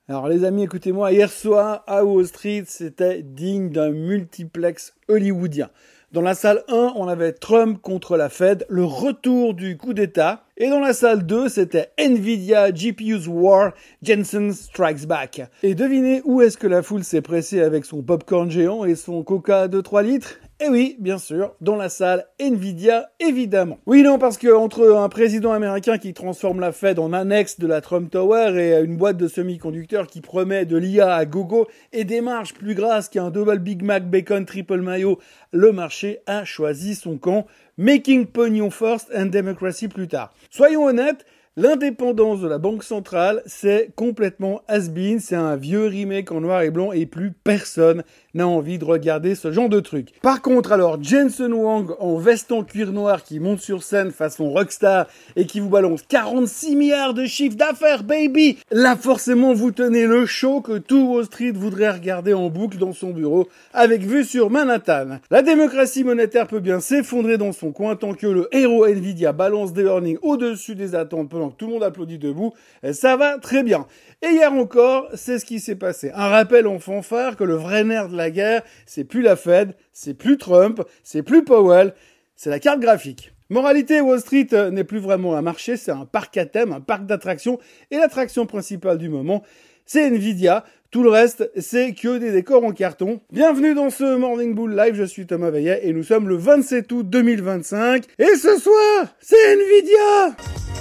Alors les amis, écoutez-moi, hier soir à Wall Street, c'était digne d'un multiplex hollywoodien. Dans la salle 1, on avait Trump contre la Fed, le retour du coup d'État. Et dans la salle 2, c'était Nvidia, GPU's War, Jensen Strikes Back. Et devinez où est-ce que la foule s'est pressée avec son popcorn géant et son coca de 3 litres ? Eh oui, bien sûr, dans la salle Nvidia, évidemment. Oui, non, parce que entre un président américain qui transforme la Fed en annexe de la Trump Tower et une boîte de semi-conducteurs qui promet de l'IA à gogo et des marges plus grasses qu'un double Big Mac Bacon Triple Mayo, le marché a choisi son camp, making pognon first and democracy plus tard. Soyons honnêtes, l'indépendance de la Banque centrale, c'est complètement has-been, c'est un vieux remake en noir et blanc et plus personne n'a envie de regarder ce genre de truc. Par contre, alors, Jensen Huang en veste en cuir noir qui monte sur scène façon rockstar et qui vous balance 46 milliards de chiffre d'affaires, baby! Là, forcément, vous tenez le show que tout Wall Street voudrait regarder en boucle dans son bureau avec vue sur Manhattan. La démocratie monétaire peut bien s'effondrer dans son coin tant que le héros Nvidia balance des earnings au-dessus des attentes pendant que tout le monde applaudit debout. Et ça va très bien. Et hier encore, c'est ce qui s'est passé. Un rappel en fanfare que le vrai nerf de la guerre, c'est plus la Fed, c'est plus Trump, c'est plus Powell, c'est la carte graphique. Moralité, Wall Street n'est plus vraiment un marché, c'est un parc à thème, un parc d'attractions. Et l'attraction principale du moment, c'est Nvidia. Tout le reste, c'est que des décors en carton. Bienvenue dans ce Morning Bull Live, je suis Thomas Veillet et nous sommes le 27 août 2025. Et ce soir, c'est Nvidia!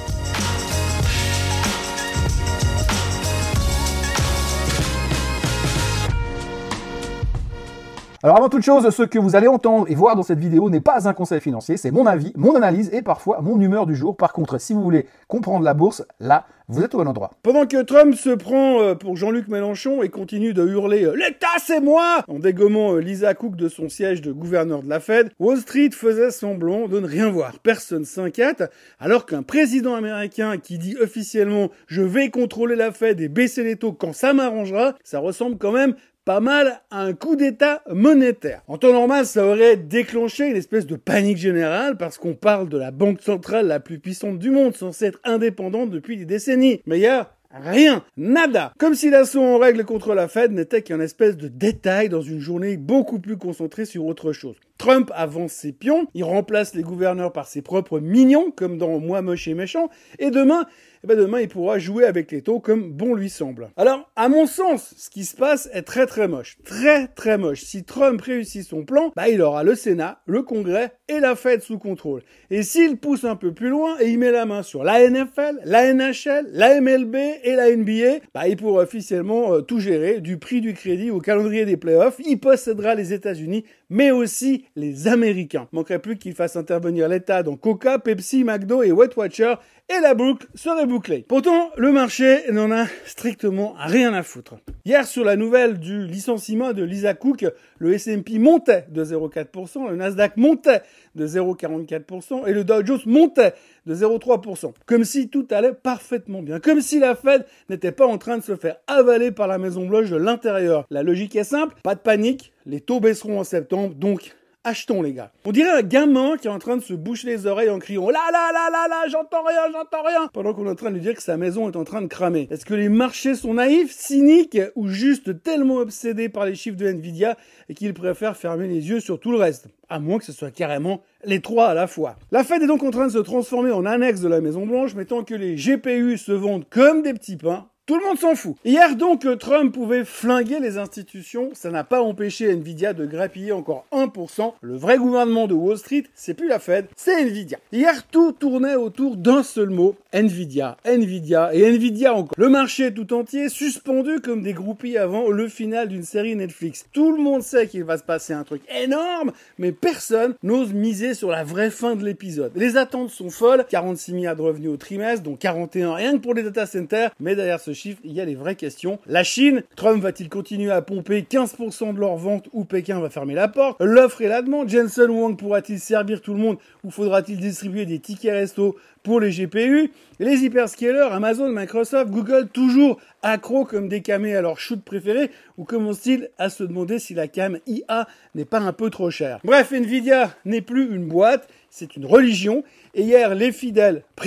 Alors avant toute chose, ce que vous allez entendre et voir dans cette vidéo n'est pas un conseil financier, c'est mon avis, mon analyse et parfois mon humeur du jour. Par contre, si vous voulez comprendre la bourse, là, vous êtes au bon endroit. Pendant que Trump se prend pour Jean-Luc Mélenchon et continue de hurler « L'État, c'est moi !» en dégommant Lisa Cook de son siège de gouverneur de la Fed, Wall Street faisait semblant de ne rien voir. Personne s'inquiète, alors qu'un président américain qui dit officiellement « Je vais contrôler la Fed et baisser les taux quand ça m'arrangera », ça ressemble quand même pas mal à un coup d'État monétaire. En temps normal, ça aurait déclenché une espèce de panique générale parce qu'on parle de la banque centrale la plus puissante du monde, censée être indépendante depuis des décennies. Mais hier, rien, nada. Comme si l'assaut en règle contre la Fed n'était qu'un espèce de détail dans une journée beaucoup plus concentrée sur autre chose. Trump avance ses pions, il remplace les gouverneurs par ses propres mignons, comme dans Moi moche et méchant, et demain, il pourra jouer avec les taux comme bon lui semble. Alors, à mon sens, ce qui se passe est très très moche. Très très moche. Si Trump réussit son plan, il aura le Sénat, le Congrès et la Fed sous contrôle. Et s'il pousse un peu plus loin et il met la main sur la NFL, la NHL, la MLB et la NBA, il pourra officiellement tout gérer, du prix du crédit au calendrier des playoffs. Il possédera les États-Unis, mais aussi les Américains. Manquerait plus qu'il fasse intervenir l'État dans Coca, Pepsi, McDo et Weight Watcher, et la boucle serait bouclée. Pourtant, le marché n'en a strictement rien à foutre. Hier, sur la nouvelle du licenciement de Lisa Cook, le S&P montait de 0,4%, le Nasdaq montait de 0,44% et le Dow Jones montait de 0,3%. Comme si tout allait parfaitement bien. Comme si la Fed n'était pas en train de se faire avaler par la Maison-Blanche de l'intérieur. La logique est simple, pas de panique, les taux baisseront en septembre, donc achetons les gars. On dirait un gamin qui est en train de se boucher les oreilles en criant là, j'entends rien, pendant qu'on est en train de lui dire que sa maison est en train de cramer. Est-ce que les marchés sont naïfs, cyniques ou juste tellement obsédés par les chiffres de Nvidia et qu'ils préfèrent fermer les yeux sur tout le reste? À moins que ce soit carrément les trois à la fois. La Fed est donc en train de se transformer en annexe de la Maison Blanche, mais tant que les GPU se vendent comme des petits pains, tout le monde s'en fout. Hier donc, Trump pouvait flinguer les institutions, ça n'a pas empêché Nvidia de grappiller encore 1%. Le vrai gouvernement de Wall Street, c'est plus la Fed, c'est Nvidia. Hier, tout tournait autour d'un seul mot, Nvidia, Nvidia et Nvidia encore. Le marché tout entier suspendu comme des groupies avant le final d'une série Netflix. Tout le monde sait qu'il va se passer un truc énorme, mais personne n'ose miser sur la vraie fin de l'épisode. Les attentes sont folles, 46 milliards de revenus au trimestre, dont 41 rien que pour les data centers, mais derrière ce chiffre, il y a les vraies questions. La Chine, Trump va-t-il continuer à pomper 15% de leurs ventes ou Pékin va fermer la porte? L'offre et la demande, Jensen Huang pourra-t-il servir tout le monde ou faudra-t-il distribuer des tickets resto pour les GPU? Les hyperscalers, Amazon, Microsoft, Google, toujours accros comme des camés à leur shoot préféré ou commencent-ils à se demander si la cam IA n'est pas un peu trop chère? Bref, Nvidia n'est plus une boîte, c'est une religion. Et hier, les fidèles priaient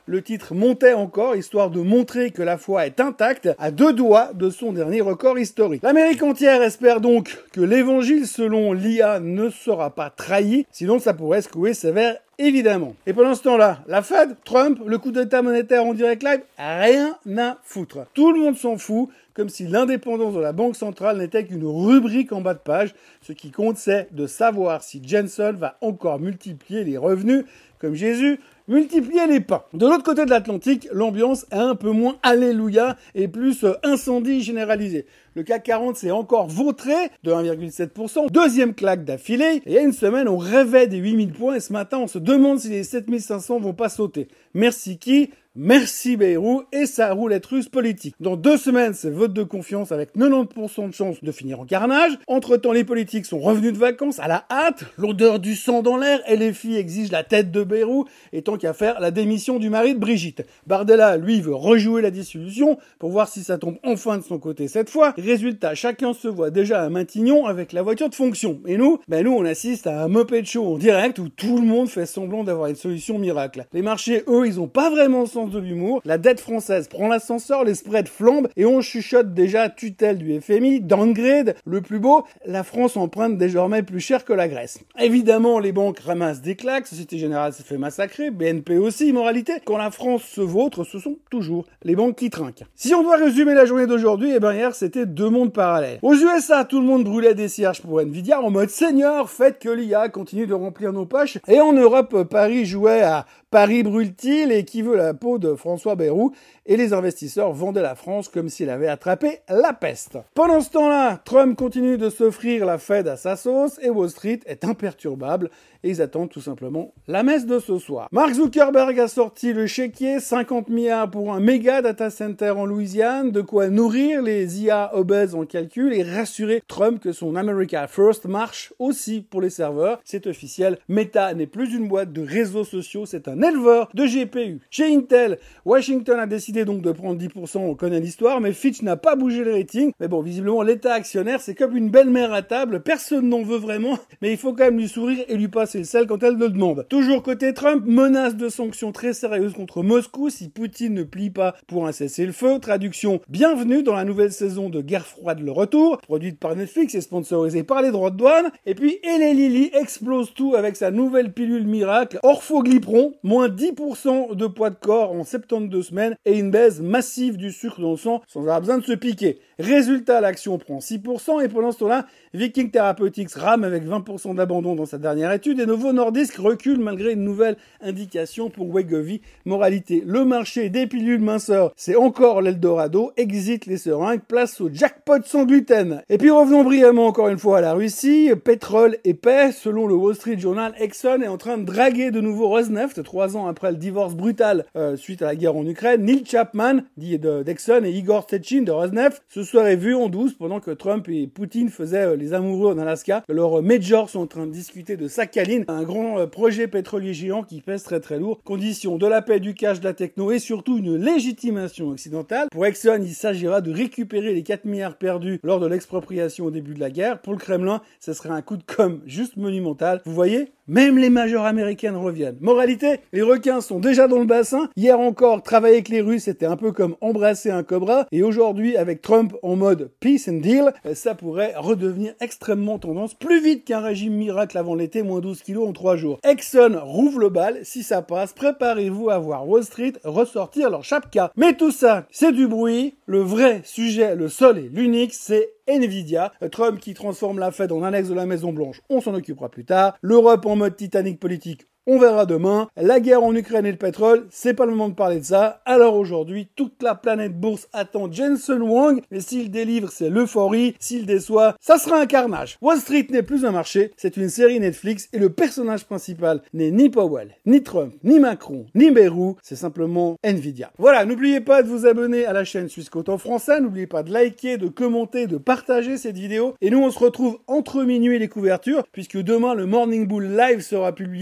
Le titre montait encore, histoire de montrer que la foi est intacte, à 2 doigts de son dernier record historique. L'Amérique entière espère donc que l'évangile selon l'IA ne sera pas trahi, sinon ça pourrait secouer sévère évidemment. Et pendant ce temps-là, la Fed, Trump, le coup d'état monétaire en direct live, rien à foutre. Tout le monde s'en fout, comme si l'indépendance de la Banque centrale n'était qu'une rubrique en bas de page. Ce qui compte, c'est de savoir si Jensen va encore multiplier les revenus, comme Jésus multiplier les pains. De l'autre côté de l'Atlantique, l'ambiance est un peu moins alléluia et plus incendie généralisé. Le CAC 40 s'est encore vautré de 1,7%, deuxième claque d'affilée. Et il y a une semaine, on rêvait des 8000 points et ce matin, on se demande si les 7500 vont pas sauter. Merci qui ? Merci Bayrou et sa roulette russe politique. Dans 2 semaines, c'est vote de confiance avec 90% de chances de finir en carnage. Entre-temps, les politiques sont revenus de vacances à la hâte, l'odeur du sang dans l'air et les filles exigent la tête de Bayrou et tant qu'à faire, la démission du mari de Brigitte. Bardella, lui, veut rejouer la dissolution pour voir si ça tombe enfin de son côté cette fois. Résultat, chacun se voit déjà à Matignon avec la voiture de fonction. Et nous, on assiste à un Muppet Show en direct où tout le monde fait semblant d'avoir une solution miracle. Les marchés, eux, ils ont pas vraiment sens de l'humour. La dette française prend l'ascenseur, les spreads flambent et on chuchote déjà tutelle du FMI, downgrade, le plus beau, la France emprunte désormais plus cher que la Grèce. Évidemment, les banques ramassent des claques, Société Générale s'est fait massacrer, BNP aussi, moralité. Quand la France se vautre, ce sont toujours les banques qui trinquent. Si on doit résumer la journée d'aujourd'hui, hier c'était 2 mondes parallèles. Aux USA, tout le monde brûlait des cierges pour Nvidia en mode Seigneur, faites que l'IA continue de remplir nos poches. Et en Europe, Paris jouait à Paris brûle-t-il et qui veut la peau de François Bayrou et les investisseurs vendaient la France comme s'il avait attrapé la peste. Pendant ce temps-là, Trump continue de s'offrir la Fed à sa sauce et Wall Street est imperturbable et ils attendent tout simplement la messe de ce soir. Mark Zuckerberg a sorti le chéquier, 50 milliards pour un méga data center en Louisiane, de quoi nourrir les IA obèses en calcul et rassurer Trump que son America First marche aussi pour les serveurs. C'est officiel, Meta n'est plus une boîte de réseaux sociaux, c'est un éleveur de GPU. Chez Intel, Washington a décidé donc de prendre 10%, on connaît l'histoire, mais Fitch n'a pas bougé le rating. Mais bon, visiblement, l'état actionnaire, c'est comme une belle-mère à table, personne n'en veut vraiment, mais il faut quand même lui sourire et lui passer le sel quand elle le demande. Toujours côté Trump, menace de sanctions très sérieuses contre Moscou si Poutine ne plie pas pour un cessez-le-feu. Traduction, bienvenue dans la nouvelle saison de Guerre froide le retour, produite par Netflix et sponsorisée par les droits de douane. Et puis, Eli Lilly explose tout avec sa nouvelle pilule miracle, Orphoglipron, moins 10% de poids de corps en 72 semaines et une baisse massive du sucre dans le sang sans avoir besoin de se piquer. Résultat, l'action prend 6% et pendant ce temps-là, Viking Therapeutics rame avec 20% d'abandon dans sa dernière étude et Novo Nordisk recule malgré une nouvelle indication pour Wegovy. Moralité, le marché des pilules minceurs, c'est encore l'Eldorado, exit les seringues, place au jackpot sans gluten. Et puis revenons brièvement encore une fois à la Russie, pétrole et paix, selon le Wall Street Journal, Exxon est en train de draguer de nouveau Rosneft, 3 ans après le divorce brutal suite à la guerre en Ukraine. Neil Chapman, dit d'Exxon, et Igor Sechin de Rosneft se seraient vus en douce pendant que Trump et Poutine faisaient les amoureux en Alaska. Leurs majors sont en train de discuter de Sakhalin, un grand projet pétrolier géant qui pèse très très lourd. Condition de la paix, du cash, de la techno et surtout une légitimation occidentale. Pour Exxon, il s'agira de récupérer les 4 milliards perdus lors de l'expropriation au début de la guerre. Pour le Kremlin, ce serait un coup de com' juste monumental. Vous voyez ? Même les majors américaines reviennent. Moralité, les requins sont déjà dans le bassin. Hier encore, travailler avec les Russes, c'était un peu comme embrasser un cobra. Et aujourd'hui, avec Trump en mode peace and deal, ça pourrait redevenir extrêmement tendance, plus vite qu'un régime miracle avant l'été, moins 12 kilos en 3 jours. Exxon rouvre le bal, si ça passe, préparez-vous à voir Wall Street ressortir leur chapka. Mais tout ça, c'est du bruit. Le vrai sujet, le seul et l'unique, c'est Nvidia. Trump qui transforme la Fed en annexe de la Maison Blanche, on s'en occupera plus tard. L'Europe en mode Titanic politique, on verra demain. La guerre en Ukraine et le pétrole, c'est pas le moment de parler de ça. Alors aujourd'hui, toute la planète bourse attend Jensen Huang, mais s'il délivre, c'est l'euphorie. S'il déçoit, ça sera un carnage. Wall Street n'est plus un marché, c'est une série Netflix et le personnage principal n'est ni Powell, ni Trump, ni Macron, ni Bayrou, c'est simplement Nvidia. Voilà, n'oubliez pas de vous abonner à la chaîne Suisse-Côte en français, n'oubliez pas de liker, de commenter, de partager cette vidéo. Et nous, on se retrouve entre minuit et les couvertures, puisque demain, le Morning Bull Live sera publié dans la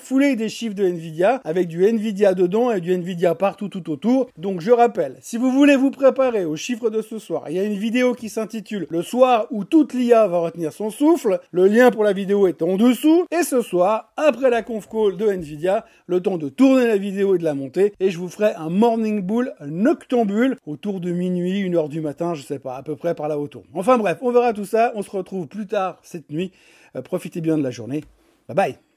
foulée des chiffres de Nvidia, avec du Nvidia dedans et du Nvidia partout tout autour. Donc je rappelle, si vous voulez vous préparer aux chiffres de ce soir, il y a une vidéo qui s'intitule « Le soir où toute l'IA va retenir son souffle ». Le lien pour la vidéo est en dessous. Et ce soir, après la conf call de Nvidia, le temps de tourner la vidéo et de la monter, et je vous ferai un morning bull noctambule autour de minuit, 1h du matin, je sais pas, à peu près par là autour. Enfin bref, on verra tout ça, on se retrouve plus tard cette nuit. Profitez bien de la journée. Bye bye.